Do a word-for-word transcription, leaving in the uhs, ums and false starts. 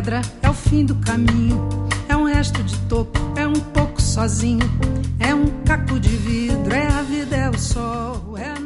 pedra, é o fim do caminho. É um resto de toco, é um pouco sozinho. É um caco de vidro, é a vida, é o sol, é a